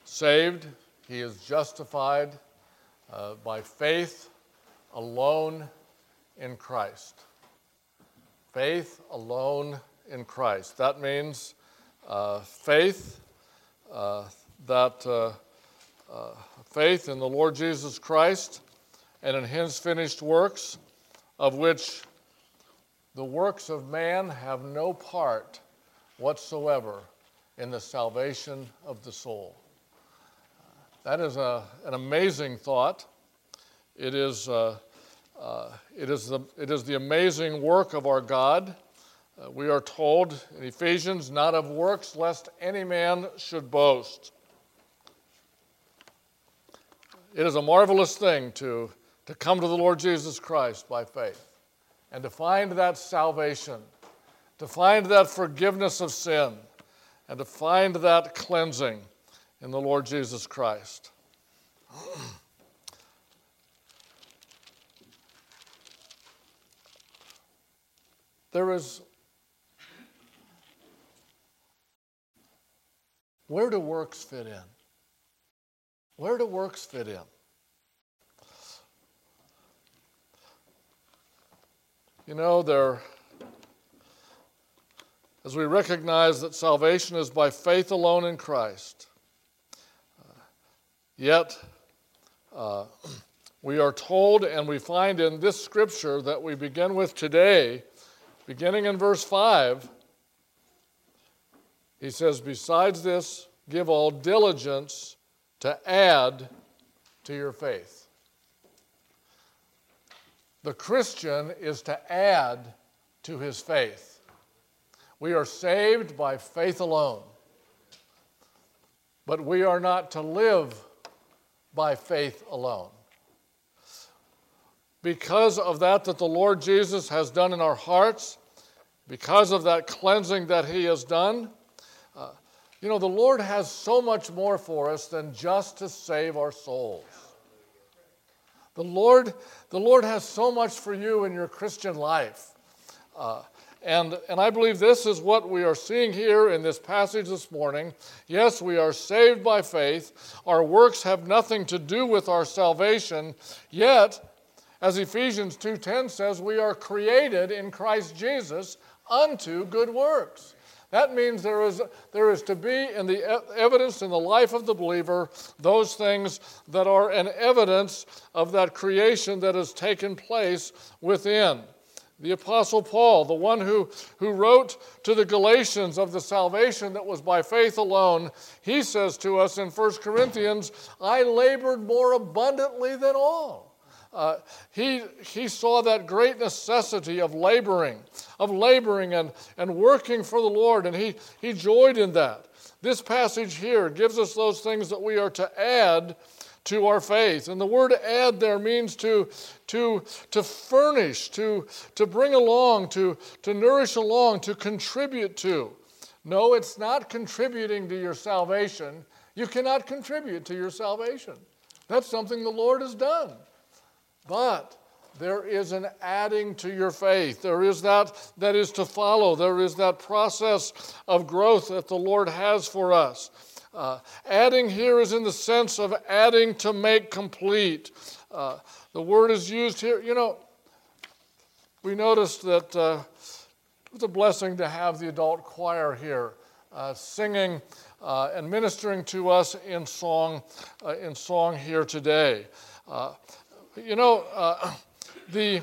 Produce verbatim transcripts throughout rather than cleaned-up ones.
saved, he is justified uh, by faith alone in Christ. Faith alone in Christ. That means uh, faith uh, that uh, uh, faith in the Lord Jesus Christ and in his finished works, of which the works of man have no part whatsoever in the salvation of the soul. That is a, an amazing thought. It is, uh, uh, it, is the, it is the amazing work of our God. Uh, we are told in Ephesians, not of works, lest any man should boast. It is a marvelous thing to, to come to the Lord Jesus Christ by faith and to find that salvation, to find that forgiveness of sin, and to find that cleansing in the Lord Jesus Christ. There is, where do works fit in? Where do works fit in? You know, there, as we recognize that salvation is by faith alone in Christ, uh, yet uh, we are told, and we find in this scripture that we begin with today, beginning in verse five, he says, besides this, give all diligence to add to your faith. The Christian is to add to his faith. We are saved by faith alone, but we are not to live by faith alone. Because of that that the Lord Jesus has done in our hearts, because of that cleansing that he has done, uh, you know, the Lord has so much more for us than just to save our souls. The Lord, the Lord has so much for you in your Christian life. Uh, and, and I believe this is what we are seeing here in this passage this morning. Yes, we are saved by faith. Our works have nothing to do with our salvation. Yet, as Ephesians two ten says, we are created in Christ Jesus unto good works. That means there is, there is to be in the evidence in the life of the believer those things that are an evidence of that creation that has taken place within. The Apostle Paul, the one who, who wrote to the Galatians of the salvation that was by faith alone, he says to us in First Corinthians, I labored more abundantly than all. Uh, he, he saw that great necessity of laboring, of laboring and, and working for the Lord, and he, he joyed in that. This passage here gives us those things that we are to add to our faith. And the word add there means to, to, to furnish, to, to bring along, to, to nourish along, to contribute to. No, it's not contributing to your salvation. You cannot contribute to your salvation. That's something the Lord has done. But there is an adding to your faith. There is that that is to follow. There is that process of growth that the Lord has for us. Uh, adding here is in the sense of adding to make complete. Uh, the word is used here. You know, we noticed that uh, it was a blessing to have the adult choir here uh, singing uh, and ministering to us in song, uh, in song here today. Uh, You know, uh, the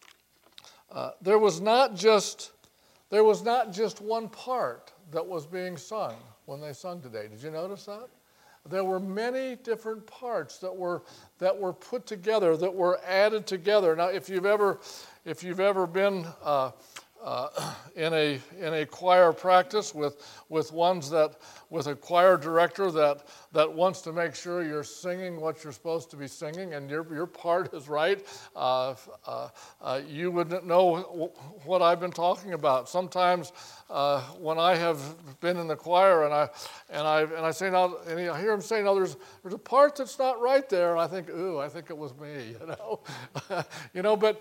uh, there was not just there was not just one part that was being sung when they sung today. Did you notice that? There were many different parts that were that were put together, that were added together. Now, if you've ever if you've ever been uh, uh, in a in a choir practice with with ones that with a choir director that that wants to make sure you're singing what you're supposed to be singing and your your part is right, uh, uh, uh, you would know what I've been talking about. Sometimes uh, when I have been in the choir and I and I and I say now and I hear him say, "No, there's there's a part that's not right there," and I think, "Ooh, I think it was me," you know, you know, but.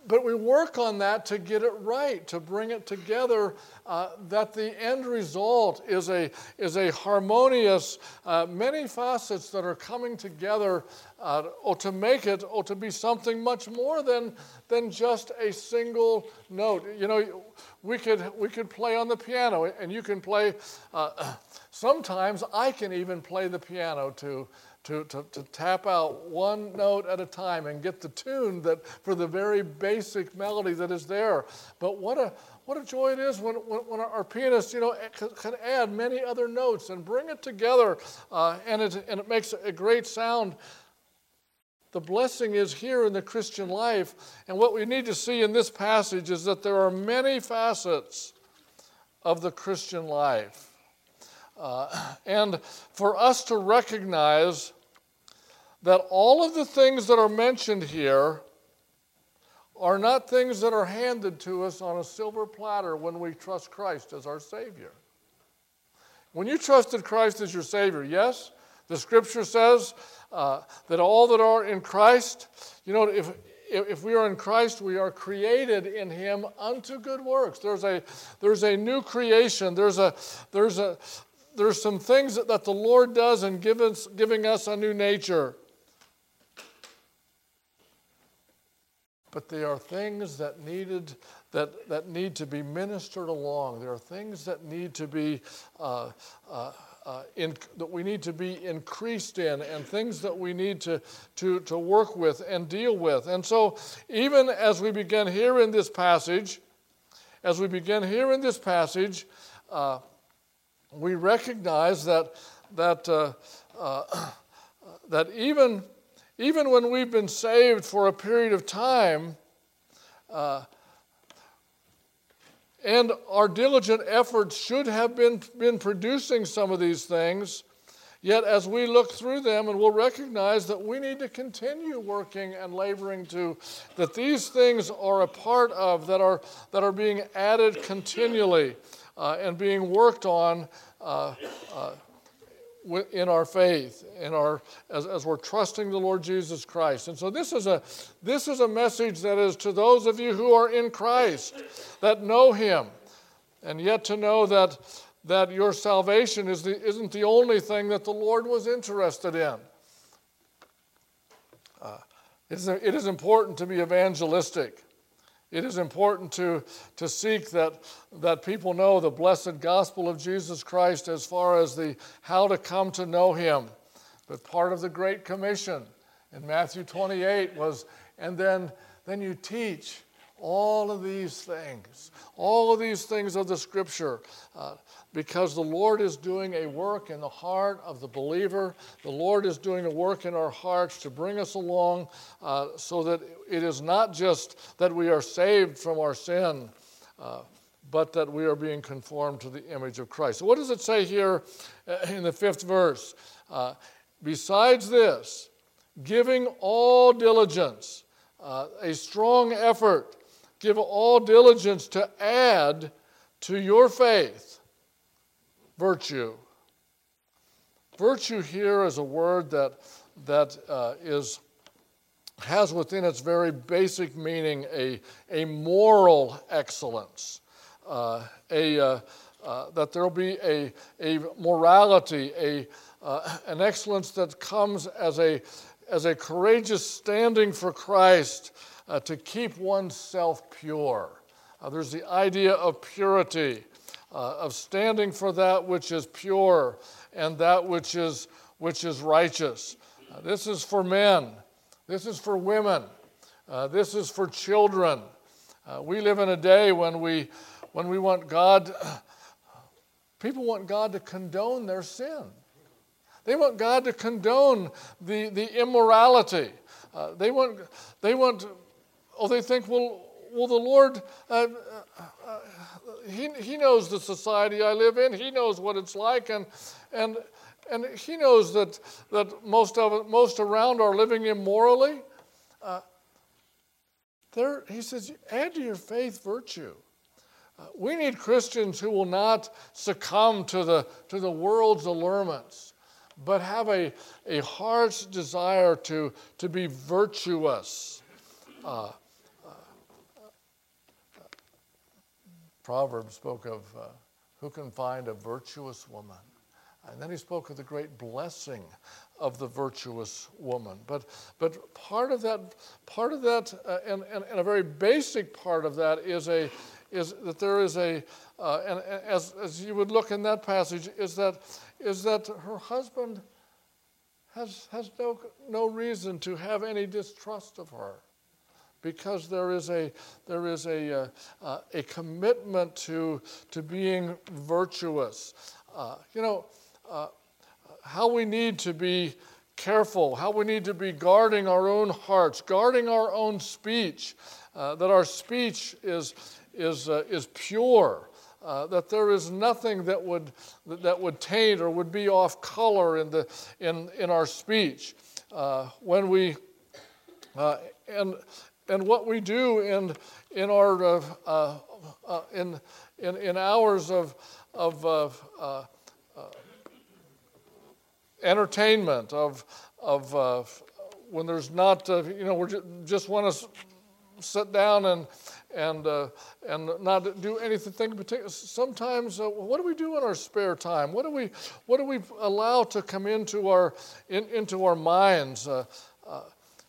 but we work on that to get it right, to bring it together, uh, that the end result is a, is a harmonious, uh, many facets that are coming together uh, or to make it, or to be something much more than, than just a single note. You know, we could, we could play on the piano, and you can play, uh, sometimes I can even play the piano to To, to, to tap out one note at a time and get the tune that for the very basic melody that is there. But what a what a joy it is when, when, when our pianist, you know, can, can add many other notes and bring it together, uh, and, it, and it makes a great sound. The blessing is here in the Christian life, and what we need to see in this passage is that there are many facets of the Christian life. Uh, and for us to recognize that all of the things that are mentioned here are not things that are handed to us on a silver platter when we trust Christ as our Savior. When you trusted Christ as your Savior, yes, the Scripture says uh, that all that are in Christ, you know, if if we are in Christ, we are created in Him unto good works. There's a there's a new creation. There's a there's a there's some things that, that the Lord does in give us, giving us a new nature. But they are things that needed that, that need to be ministered along. There are things that need to be uh, uh, uh, in, that we need to be increased in, and things that we need to, to, to work with and deal with. And so, even as we begin here in this passage, as we begin here in this passage, uh, we recognize that that uh, uh, that even even when we've been saved for a period of time, uh, and our diligent efforts should have been been producing some of these things, yet as we look through them, and we'll recognize that we need to continue working and laboring to that these things are a part of that are that are being added continually. Uh, and being worked on uh, uh, in our faith, in our as, as we're trusting the Lord Jesus Christ. And so this is a this is a message that is to those of you who are in Christ, that know Him, and yet to know that that your salvation is the, isn't the only thing that the Lord was interested in. Uh, it is, it is important to be evangelistic. It is important to, to seek that, that people know the blessed gospel of Jesus Christ as far as the how to come to know Him. But part of the Great Commission in Matthew twenty-eight was, and then, then you teach all of these things, all of these things of the Scripture, uh, because the Lord is doing a work in the heart of the believer. The Lord is doing a work in our hearts to bring us along uh, so that it is not just that we are saved from our sin, uh, but that we are being conformed to the image of Christ. So what does it say here in the fifth verse? Uh, Besides this, giving all diligence, uh, a strong effort, give all diligence to add to your faith virtue. Virtue here is a word that that uh, is has within its very basic meaning a a moral excellence, uh, a uh, uh, that there will be a a morality, a uh, an excellence that comes as a as a courageous standing for Christ. Uh, to keep oneself pure. Uh, there's the idea of purity, uh, of standing for that which is pure and that which is which is righteous. Uh, this is for men. This is for women. Uh, this is for children. Uh, we live in a day when we when we want God. People want God to condone their sin. They want God to condone the the immorality. Uh, they want they want. Oh, they think, well, well, the Lord, uh, uh, he, he knows the society I live in. He knows what it's like, and and and He knows that that most of it, most around are living immorally. Uh, there, He says, add to your faith virtue. Uh, we need Christians who will not succumb to the to the world's allurements, but have a a heart's desire to to be virtuous. Uh, Proverbs spoke of uh, who can find a virtuous woman. And then he spoke of the great blessing of the virtuous woman. But but part of that, part of that, uh, and, and, and a very basic part of that is a is that there is a uh, and, and as as you would look in that passage is that is that her husband has has no no reason to have any distrust of her, because there is a there is a uh, uh, a commitment to to being virtuous. Uh, you know. Uh, how we need to be careful, how we need to be guarding our own hearts, guarding our own speech, uh, that our speech is is uh, is pure, uh, that there is nothing that would that would taint or would be off color in the in in our speech. Uh, when we uh, and and what we do in in our uh, uh, uh, in in in hours of of uh, uh, entertainment, of of uh, when there's not, uh, you know, we just want to sit down and and uh, and not do anything particular. Sometimes, uh, what do we do in our spare time? What do we what do we allow to come into our in, into our minds? Uh, uh,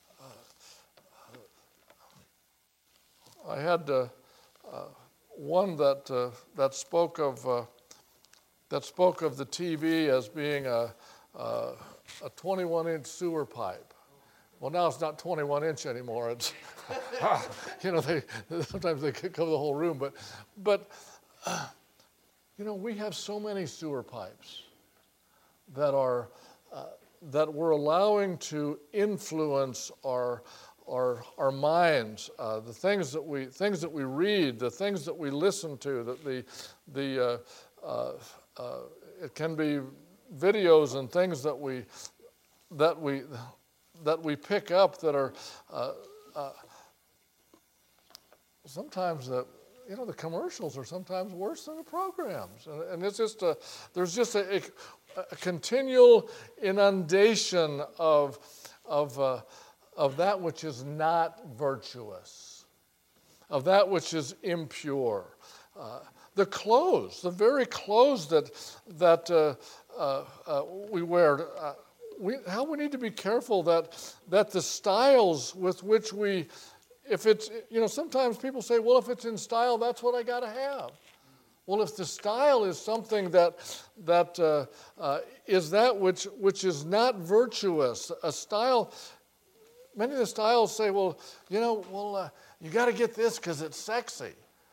I had uh, uh, one that uh, that spoke of uh, that spoke of the T V as being a Uh, a twenty-one inch sewer pipe. Well, now it's not twenty-one inch anymore. It's, you know, they sometimes they cover the whole room. But, but uh, you know, we have so many sewer pipes that are uh, that we're allowing to influence our our our minds. Uh, the things that we things that we read, the things that we listen to. That the the uh, uh, uh, it can be videos and things that we that we that we pick up that are uh, uh, sometimes the you know the commercials are sometimes worse than the programs, and, and it's just a there's just a, a, a continual inundation of of uh, of that which is not virtuous, of that which is impure. Uh, the clothes, the very clothes that that uh, uh, uh, we wear, uh, we, how we need to be careful that that the styles with which we, if it's, you know, sometimes people say, well, if it's in style, that's what I got to have. Well, if the style is something that that uh, uh, is that which which is not virtuous, a style. Many of the styles say, well, you know, well, uh, you got to get this because it's sexy.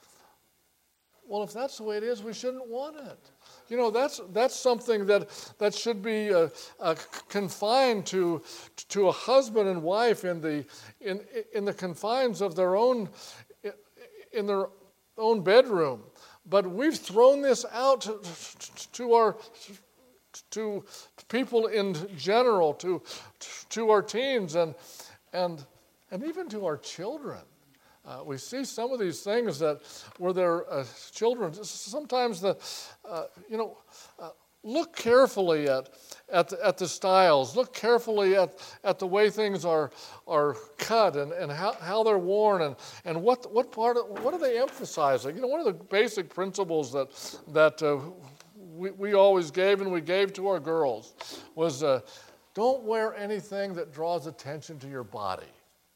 Well, if that's the way it is, we shouldn't want it. You know, that's that's something that that should be uh, uh, confined to to a husband and wife in the in in the confines of their own in their own bedroom. But we've thrown this out to, to our to people in general, to to our teens and and and even to our children. Uh, we see some of these things that where their uh, children, sometimes the, uh, you know, uh, look carefully at at the, at the styles. Look carefully at, at the way things are are cut and, and how, how they're worn and, and what what part of, what are they emphasizing? You know, one of the basic principles that that uh, we we always gave and we gave to our girls was uh, don't wear anything that draws attention to your body.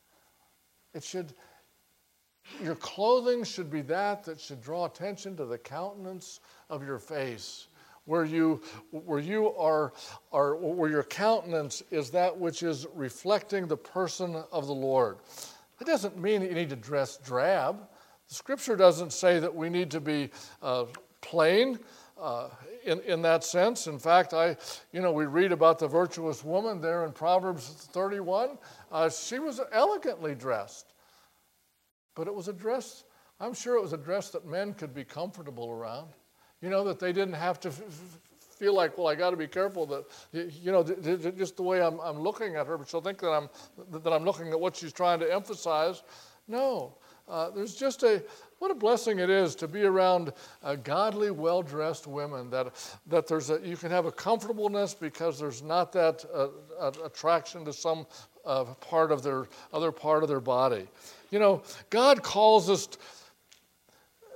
It should. Your clothing should be that that should draw attention to the countenance of your face, where you where you are are where your countenance is that which is reflecting the person of the Lord. It doesn't mean that you need to dress drab. The Scripture doesn't say that we need to be uh, plain uh, in in that sense. In fact, I you know we read about the virtuous woman there in Proverbs thirty-one. Uh, she was elegantly dressed. But it was a dress, I'm sure it was a dress that men could be comfortable around. You know, that they didn't have to f- f- feel like, well, I got to be careful that, you know, th- th- just the way I'm, I'm looking at her, but she'll think that I'm that I'm looking at what she's trying to emphasize. No, uh, there's just a, what a blessing it is to be around uh, godly, well-dressed women, that that there's a, you can have a comfortableness because there's not that uh, attraction to some uh, part of their, other part of their body. You know, God calls us,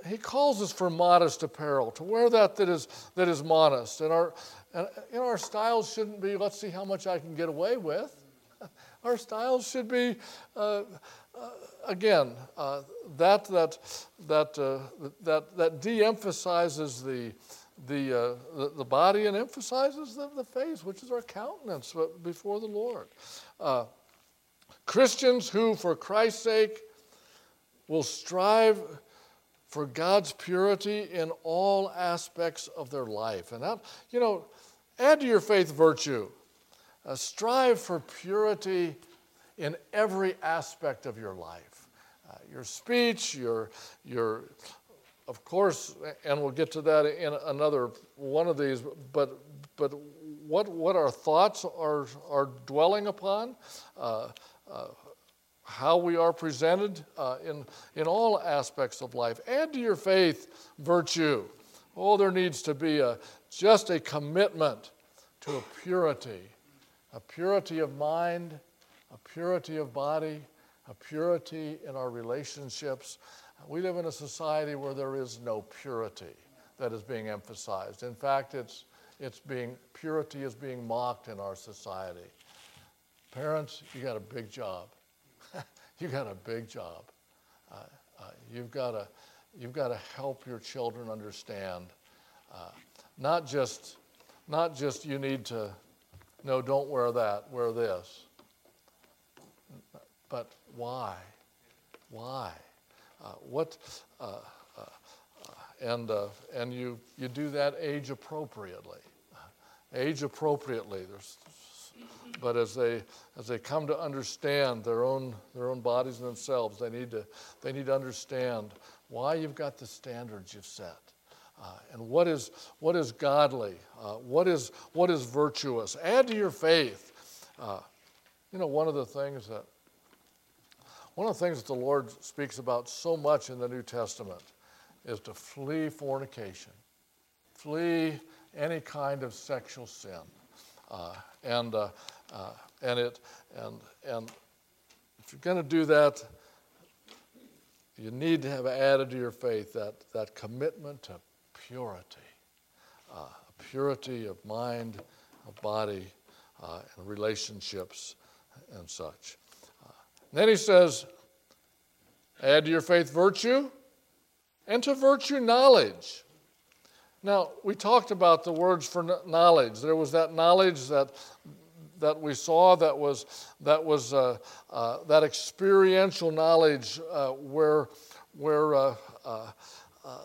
he calls us for modest apparel, to wear that that is, that is modest. And our, and, you know, our styles shouldn't be, let's see how much I can get away with. Our styles should be, uh, uh, again, uh, that that that uh, that that de-emphasizes the the, uh, the the body and emphasizes the, the face, which is our countenance before the Lord. Uh, Christians who, for Christ's sake, will strive for God's purity in all aspects of their life, and that, you know, add to your faith virtue. Uh, strive for purity in every aspect of your life. Uh, your speech, your, your, of course, and we'll get to that in another one of these, but, but what, what our thoughts are, are dwelling upon, uh, uh, how we are presented uh, in, in all aspects of life. Add to your faith virtue. Oh, there needs to be a, just a commitment to a purity. A purity of mind, a purity of body, a purity in our relationships. We live in a society where there is no purity that is being emphasized. In fact, it's, it's being, purity is being mocked in our society. Parents, you got a big job. You got a big job. Uh, uh, you've got to, you've got to help your children understand. Uh, not just, not just you need to. No, don't wear that, wear this. But why? Why? Uh, what? Uh, uh, and uh, and you you do that age appropriately. Age appropriately. There's, but as they as they come to understand their own their own bodies and themselves, they need to they need to understand why you've got the standards you've set. Uh, and what is what is godly? Uh, what is what is virtuous? Add to your faith. Uh, you know, one of the things that one of the things that the Lord speaks about so much in the New Testament is to flee fornication, flee any kind of sexual sin, uh, and uh, uh, and it and and if you're going to do that, you need to have added to your faith that that commitment to purity, uh, purity of mind, of body, uh, and relationships and such. Uh, then he says, add to your faith virtue, and to virtue knowledge. Now, we talked about the words for knowledge. There was that knowledge that that we saw that was that was uh, uh, that experiential knowledge uh, where where uh, uh, uh,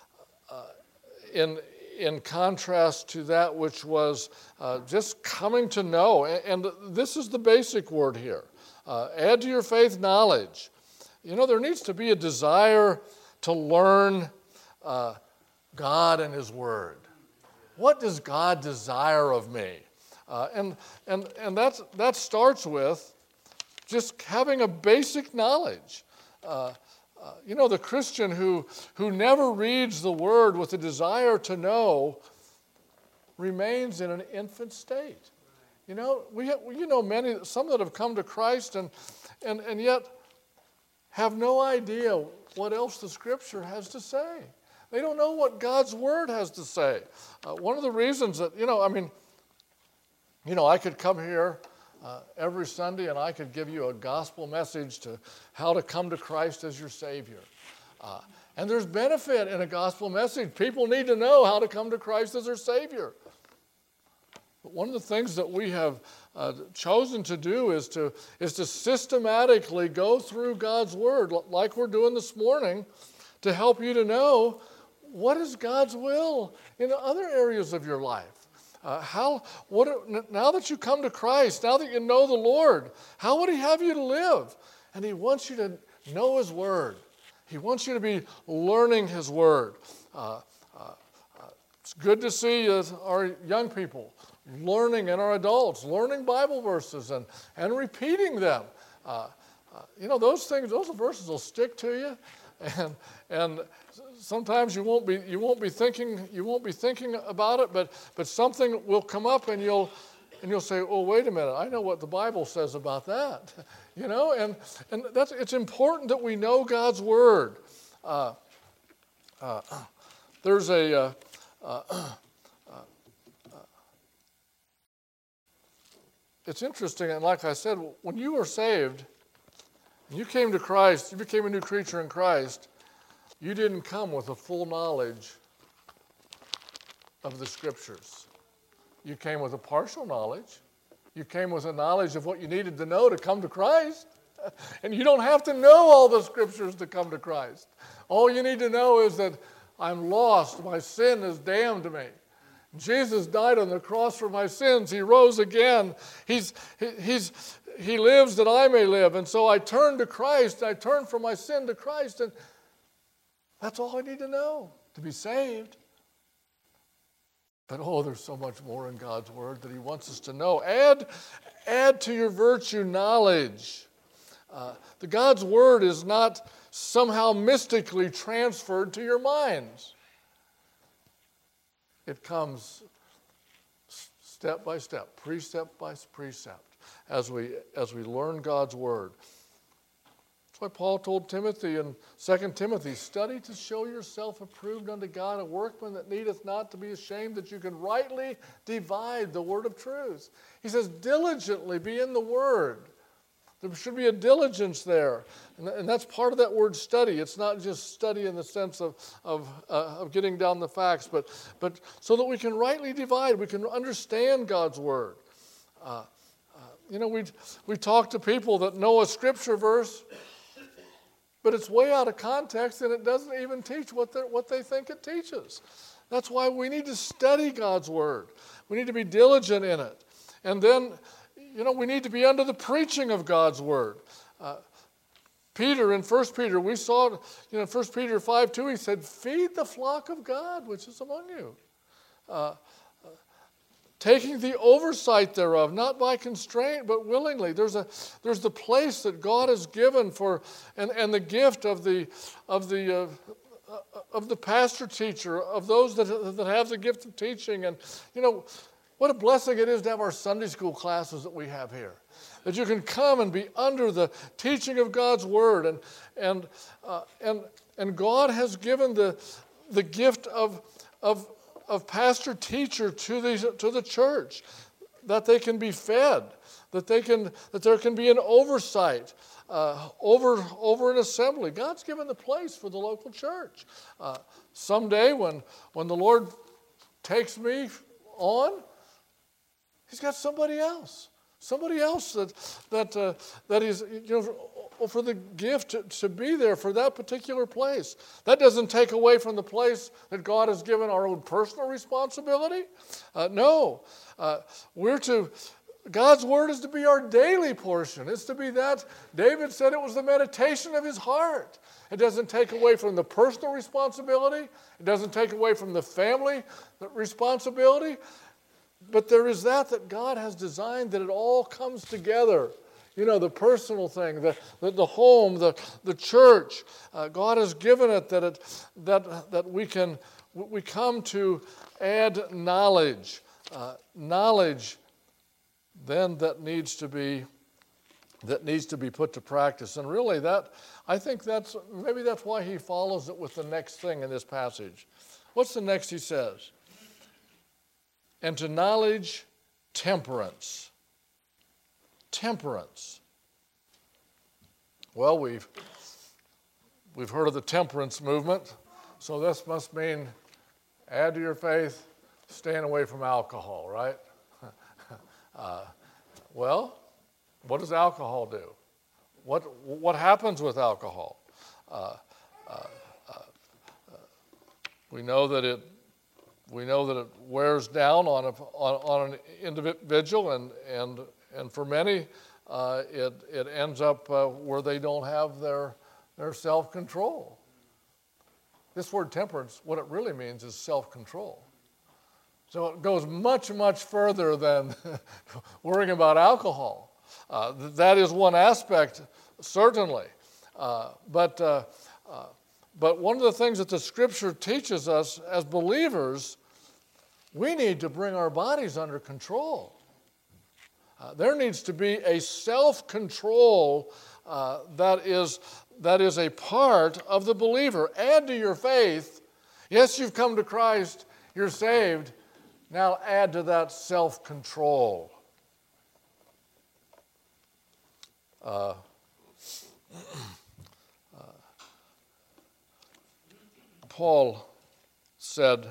In, in contrast to that which was uh, just coming to know. And, and this is the basic word here. Uh, add to your faith knowledge. You know, there needs to be a desire to learn uh, God and His Word. What does God desire of me? Uh, and and, and that's, that starts with just having a basic knowledge. Uh, Uh, you know, the Christian who, who never reads the Word with a desire to know remains in an infant state. You know, we have, you know many, some that have come to Christ and, and, and yet have no idea what else the Scripture has to say. They don't know what God's Word has to say. Uh, one of the reasons that, you know, I mean, you know, I could come here Uh, every Sunday, and I could give you a gospel message to how to come to Christ as your Savior. Uh, and there's benefit in a gospel message. People need to know how to come to Christ as their Savior. But one of the things that we have uh, chosen to do is to, is to systematically go through God's Word, like we're doing this morning, to help you to know what is God's will in other areas of your life. Uh, how, what, now that you come to Christ, now that you know the Lord, how would He have you to live? And He wants you to know His Word. He wants you to be learning His Word. Uh, uh, it's good to see uh, our young people learning, and our adults learning Bible verses and, and repeating them. Uh, uh, you know, those things, those verses will stick to you. And, and sometimes you won't be you won't be thinking you won't be thinking about it, but but something will come up and you'll and you'll say, "Oh, wait a minute! I know what the Bible says about that." You know, and and that's it's important that we know God's Word. Uh, Uh, there's a, uh, uh, uh, uh, it's interesting, and like I said, when you were saved, and you came to Christ, you became a new creature in Christ, you didn't come with a full knowledge of the Scriptures. You came with a partial knowledge. You came with a knowledge of what you needed to know to come to Christ. And you don't have to know all the Scriptures to come to Christ. All you need to know is that I'm lost. My sin has damned me. Jesus died on the cross for my sins. He rose again. He's, he, he's, he lives that I may live. And so I turn to Christ. I turn from my sin to Christ. And that's all I need to know to be saved. But oh, there's so much more in God's Word that He wants us to know. Add, add to your virtue knowledge. Uh, the God's Word is not somehow mystically transferred to your minds. It comes step by step, precept by precept, as we, as we learn God's Word. That's why Paul told Timothy in Second Timothy, study to show yourself approved unto God, a workman that needeth not to be ashamed, that you can rightly divide the word of truth. He says, diligently be in the Word. There should be a diligence there. And, and that's part of that word study. It's not just study in the sense of, of, uh, of getting down the facts, but, but so that we can rightly divide, we can understand God's Word. Uh, uh, you know, we we talk to people that know a Scripture verse, but it's way out of context and it doesn't even teach what, what they think it teaches. That's why we need to study God's Word. We need to be diligent in it. And then, you know, we need to be under the preaching of God's Word. Uh, Peter, in First Peter, we saw, you know, in First Peter five two, he said, feed the flock of God which is among you. Uh, Taking the oversight thereof, not by constraint, but willingly. There's a there's the place that God has given for, and, and the gift of the of the uh, of the pastor teacher, of those that that have the gift of teaching. And you know, what a blessing it is to have our Sunday school classes that we have here. That you can come and be under the teaching of God's Word, and and uh, and and God has given the the gift of of. of pastor teacher to the to the church, that they can be fed, that they can that there can be an oversight uh, over over an assembly. God's given the place for the local church. Uh, someday, when when the Lord takes me on, He's got somebody else, somebody else that that uh, that is, you know, for the gift to, to be there for that particular place. That doesn't take away from the place that God has given our own personal responsibility. Uh, no, uh, we're to, God's Word is to be our daily portion. It's to be that, David said it was the meditation of his heart. It doesn't take away from the personal responsibility. It doesn't take away from the family responsibility. But there is that that God has designed, that it all comes together. You know, the personal thing, the, the, the home, the, the church. Uh, God has given it that it that that we can we come to add knowledge. Uh, knowledge then that needs to be that needs to be put to practice. And really that I think that's maybe that's why he follows it with the next thing in this passage. What's the next he says? And to knowledge, temperance. Temperance. Well, we've we've heard of the temperance movement, so this must mean add to your faith, staying away from alcohol, right? uh, well, what does alcohol do? What what happens with alcohol? Uh, uh, uh, uh, we know that it we know that it wears down on a, on, on an individual, and and And for many, uh, it, it ends up uh, where they don't have their, their self-control. This word temperance, what it really means is self-control. So it goes much, much further than worrying about alcohol. Uh, that is one aspect, certainly. Uh, but, uh, uh, but one of the things that the Scripture teaches us as believers, we need to bring our bodies under control. Uh, there needs to be a self-control uh, that is that is a part of the believer. Add to your faith Yes, you've come to Christ, you're saved. Now add to that self-control. Uh, uh, Paul said,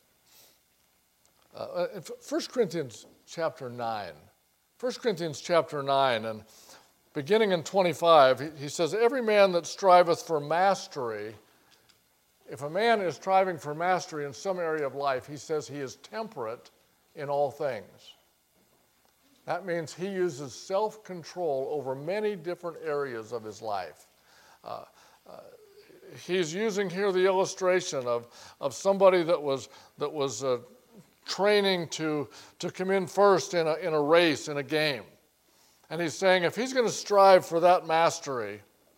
uh, in First Corinthians chapter nine, First Corinthians chapter nine, and beginning in twenty-five, he, he says, every man that striveth for mastery, if a man is striving for mastery in some area of life, he says he is temperate in all things. That means he uses self-control over many different areas of his life. Uh, uh, he's using here the illustration of, of somebody that was, that was uh, training to, to come in first in a, in a race, in a game. And he's saying if he's going to strive for that mastery,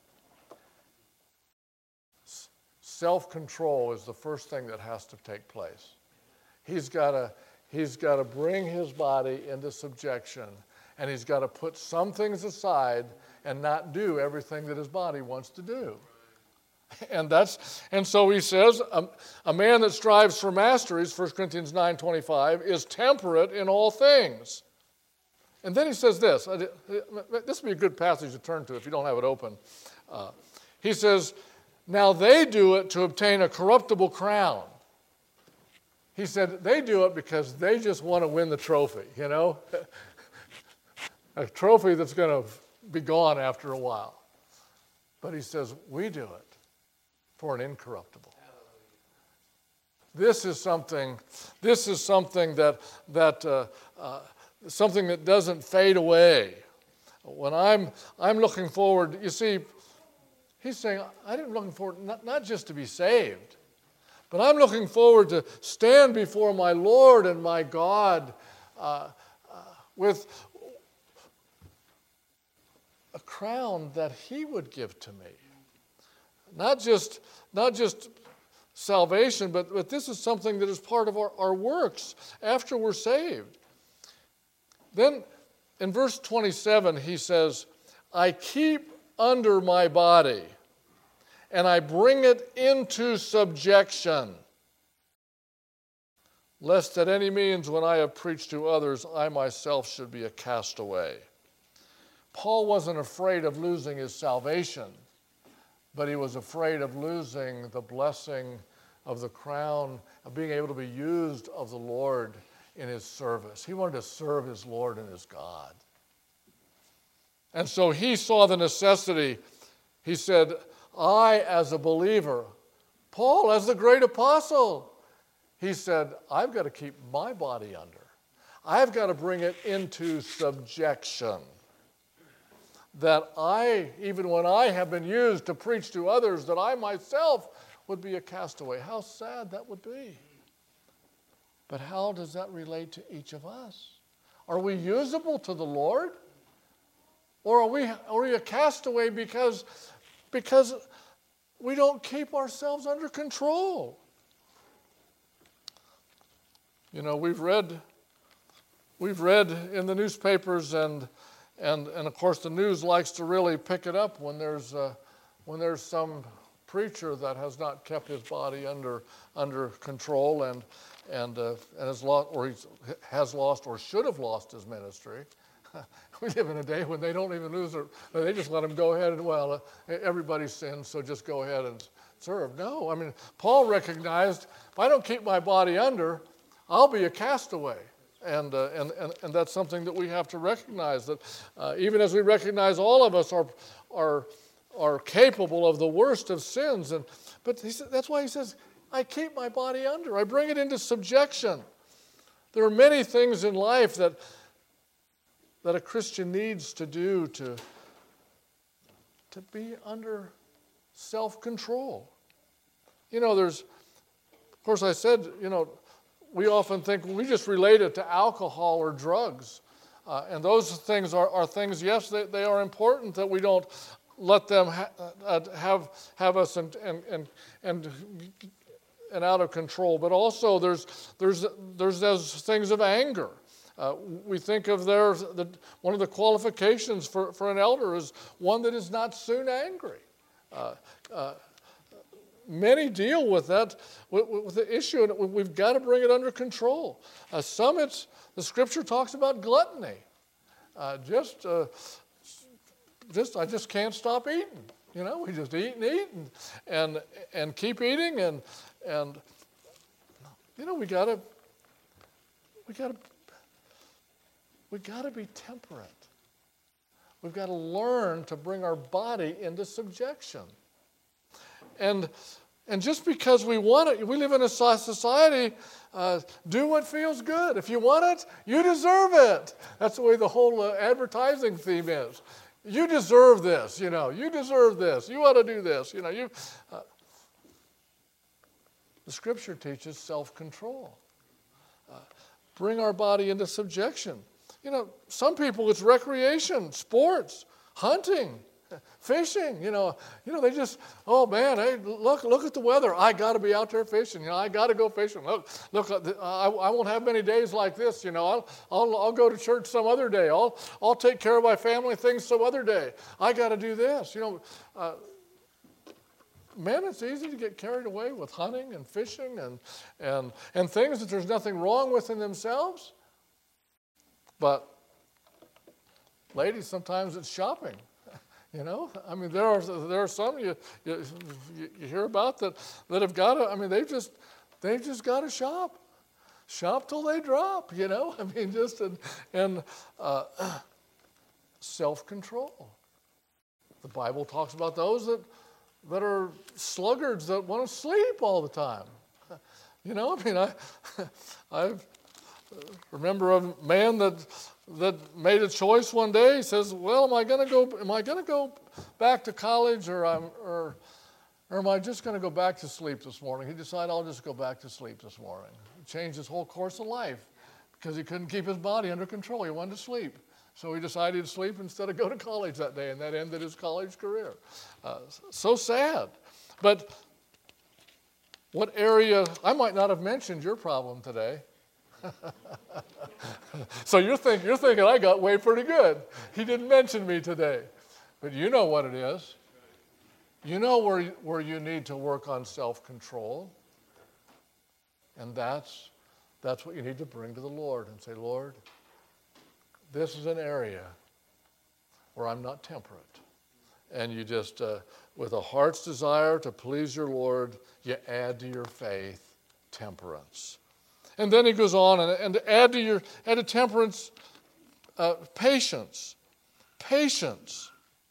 self-control is the first thing that has to take place. He's got to he's got to bring his body into subjection, and he's got to put some things aside and not do everything that his body wants to do. And that's and so he says a, a man that strives for masteries, First Corinthians nine twenty-five, is temperate in all things. And then he says this. This would be a good passage to turn to if you don't have it open. Uh, he says, now they do it to obtain a corruptible crown. He said they do it because they just want to win the trophy, you know? A trophy that's going to be gone after a while. But he says we do it for an incorruptible. This is something, this is something that, that uh, uh, something that doesn't fade away. When I'm, I'm looking forward, you see, he's saying, I'm looking forward not, not just to be saved, but I'm looking forward to stand before my Lord and my God uh, uh, with a crown that he would give to me. Not just, not just salvation, but, but this is something that is part of our, our works after we're saved. Then in verse twenty-seven, he says, I keep under my body, and I bring it into subjection, lest at any means when I have preached to others, I myself should be a castaway. Paul wasn't afraid of losing his salvation, but he was afraid of losing the blessing of the crown, of being able to be used of the Lord in his service. He wanted to serve his Lord and his God. And so he saw the necessity. He said, I, as a believer, Paul, as the great apostle, he said, I've got to keep my body under. I've got to bring it into subjection. That I, even when I have been used to preach to others, that I myself would be a castaway. How sad that would be. But how does that relate to each of us? Are we usable to the Lord? Or are we, are we a castaway because, because we don't keep ourselves under control? You know, we've read, we've read in the newspapers, and, and, and of course the news likes to really pick it up when there's, uh, when there's some preacher that has not kept his body under, under control and, and, uh, and has lost, or he's, has lost or should have lost his ministry. We live in a day when they don't even lose their, they just let them go ahead and, well, uh, everybody sins, so just go ahead and serve. No, I mean, Paul recognized, if I don't keep my body under, I'll be a castaway. And, uh, and, and, and that's something that we have to recognize, that uh, even as we recognize all of us are, are, are capable of the worst of sins. And, but he said, that's why he says, I keep my body under. I bring it into subjection. There are many things in life that that a Christian needs to do to, to be under self-control. You know, there's, of course I said, you know, we often think we just relate it to alcohol or drugs. Uh, and those things are, are things, yes, they, they are important, that we don't let them ha- uh, have, have us and, and, and, and, and out of control. But also there's, there's, there's those things of anger. Uh, we think of their, the, one of the qualifications for, for an elder is one that is not soon angry. Uh, uh, many deal with that, with, with the issue, and we've got to bring it under control. Uh, some, it's, the Scripture talks about gluttony. Uh, just, uh, just, I just can't stop eating. You know, we just eat and eat and and, and keep eating, and and you know, we gotta, we gotta, we gotta be temperate. We've got to learn to bring our body into subjection. And, and just because we want it, we live in a society, uh, do what feels good. If you want it, you deserve it. That's the way the whole uh, advertising theme is. You deserve this, you know. You deserve this. You ought to do this, you know. You. Uh, the Scripture teaches self-control. Uh, bring our body into subjection. You know, some people, it's recreation, sports, hunting, fishing. You know, you know, they just, oh man, hey, look, look at the weather. I got to be out there fishing. You know, I got to go fishing. Look, look, I, I won't have many days like this. You know, I'll, I'll, I'll go to church some other day. I'll, I'll take care of my family things some other day. I got to do this. You know, uh, man, it's easy to get carried away with hunting and fishing and and and things that there's nothing wrong with in themselves. But, ladies, sometimes it's shopping, you know. I mean, there are there are some you you, you hear about that, that have got to. I mean, they've just they've just got to shop, shop till they drop, you know. I mean, just and and uh, self-control. The Bible talks about those that that are sluggards that want to sleep all the time. You know, I mean, I I've. remember a man that that made a choice one day. He says, "Well, am I going to go? Am I going to go back to college, or I'm, or, or am I just going to go back to sleep this morning?" He decided, "I'll just go back to sleep this morning." He changed his whole course of life because he couldn't keep his body under control. He wanted to sleep, so he decided to sleep instead of go to college that day, and that ended his college career. Uh, so sad, but what area? I might not have mentioned your problem today. So you're thinking, you're thinking I got way pretty good. He didn't mention me today. But you know what it is. You know where, where you need to work on self-control. And that's, that's what you need to bring to the Lord and say, "Lord, this is an area where I'm not temperate." And you just, uh, with a heart's desire to please your Lord, you add to your faith temperance. And then he goes on, and, and to add to your add to temperance, uh, patience. Patience.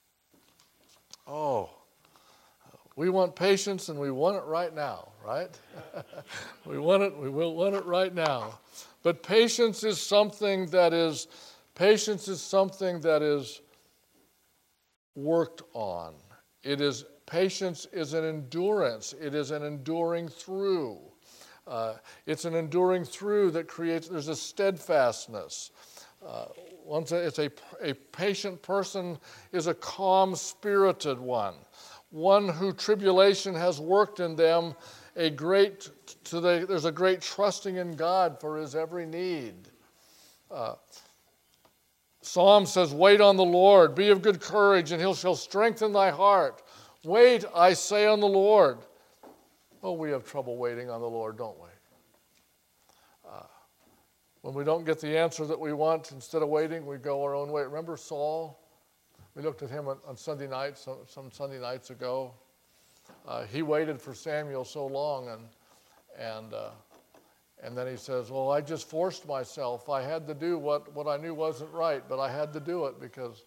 Oh, we want patience, and we want it right now, right? we want it. We will want it right now. But patience is something that is patience is something that is worked on. It is patience is an endurance. It is an enduring through. Uh, it's an enduring through that creates, there's a steadfastness. Uh, once a, it's a, a patient person is a calm-spirited one, one who tribulation has worked in them, a great, to the, there's a great trusting in God for his every need. Uh, Psalm says, "Wait on the Lord, be of good courage, and he shall strengthen thy heart. Wait, I say, on the Lord." Oh, we have trouble waiting on the Lord, don't we? Uh, when we don't get the answer that we want, instead of waiting, we go our own way. Remember Saul? We looked at him on, on Sunday nights, some, some Sunday nights ago. Uh, he waited for Samuel so long, and and uh, and then he says, "Well, I just forced myself. I had to do what, what I knew wasn't right, but I had to do it because..."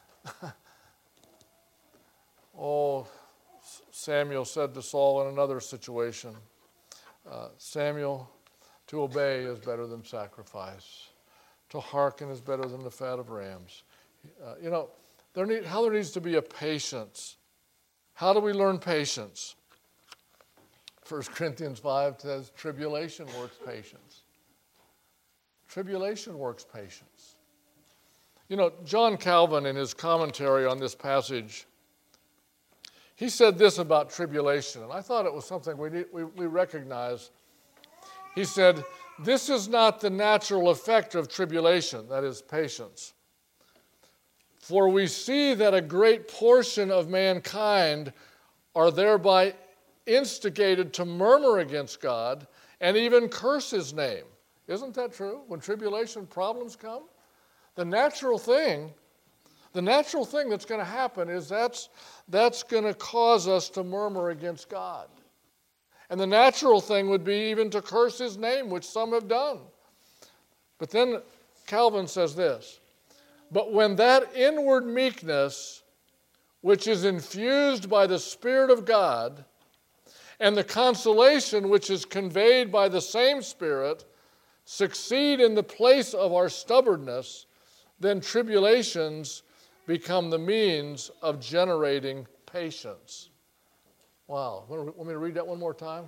oh. Samuel said to Saul in another situation, uh, "Samuel, to obey is better than sacrifice. To hearken is better than the fat of rams." Uh, you know, there need, how there needs to be a patience. How do we learn patience? First Corinthians five says, "Tribulation works patience." Tribulation works patience. You know, John Calvin, in his commentary on this passage, he said this about tribulation, and I thought it was something we, need, we, we recognize. He said, "This is not the natural effect of tribulation," that is, patience. "For we see that a great portion of mankind are thereby instigated to murmur against God and even curse his name. Isn't that true? When tribulation problems come, the natural thing, the natural thing that's going to happen is that's, that's going to cause us to murmur against God. And the natural thing would be even to curse his name, which some have done. But then Calvin says this, but when that inward meekness, which is infused by the Spirit of God, and the consolation which is conveyed by the same Spirit, succeed in the place of our stubbornness, then tribulations become the means of generating patience. Wow. Want me to read that one more time?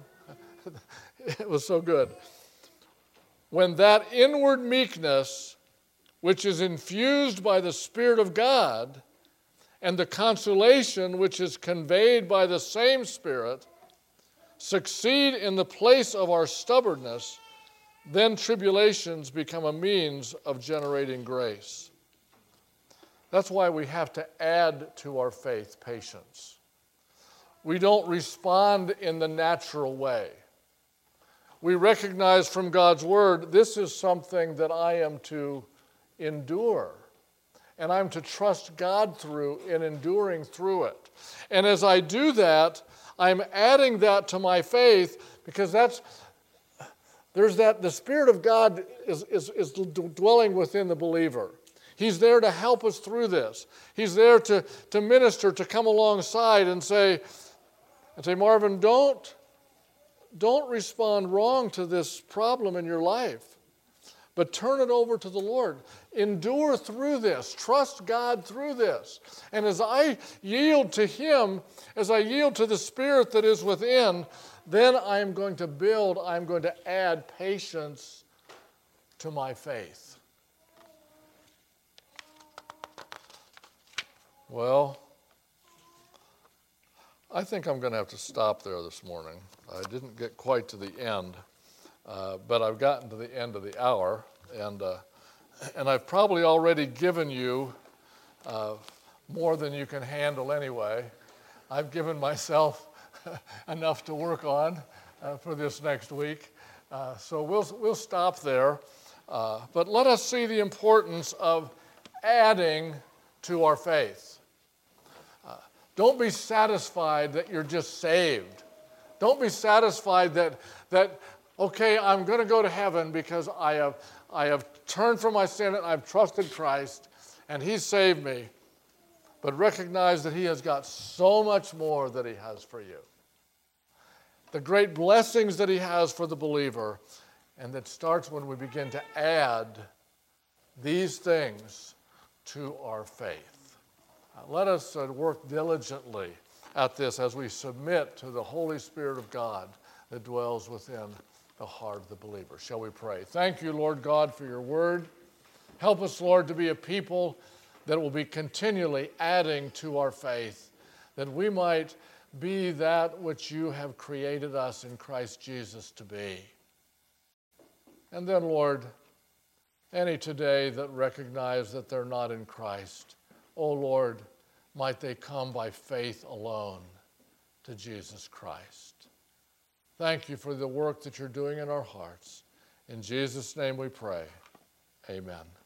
It was so good. When that inward meekness, which is infused by the Spirit of God, and the consolation which is conveyed by the same Spirit, succeed in the place of our stubbornness, then tribulations become a means of generating grace. That's why we have to add to our faith patience. We don't respond in the natural way. We recognize from God's word, this is something that I am to endure. And I'm to trust God through in enduring through it. And as I do that, I'm adding that to my faith because that's, there's that, the Spirit of God is, is, is dwelling within the believer. He's there to help us through this. He's there to, to minister, to come alongside and say, and say, Marvin, don't, don't respond wrong to this problem in your life, but turn it over to the Lord. Endure through this. Trust God through this. And as I yield to Him, as I yield to the Spirit that is within, then I am going to build, I'm going to add patience to my faith. Well, I think I'm going to have to stop there this morning. I didn't get quite to the end, uh, but I've gotten to the end of the hour, and uh, and I've probably already given you uh, more than you can handle anyway. I've given myself enough to work on uh, for this next week, uh, so we'll we'll stop there. Uh, but let us see the importance of adding to our faith. Don't be satisfied that you're just saved. Don't be satisfied that, that okay, I'm going to go to heaven because I have, I have turned from my sin and I've trusted Christ and He saved me. But recognize that He has got so much more that He has for you. The great blessings that He has for the believer, and that starts when we begin to add these things to our faith. Let us uh, work diligently at this as we submit to the Holy Spirit of God that dwells within the heart of the believer. Shall we pray? Thank you, Lord God, for your word. Help us, Lord, to be a people that will be continually adding to our faith, that we might be that which you have created us in Christ Jesus to be. And then, Lord, any today that recognize that they're not in Christ, oh, Lord, might they come by faith alone to Jesus Christ. Thank you for the work that you're doing in our hearts. In Jesus' name we pray. Amen.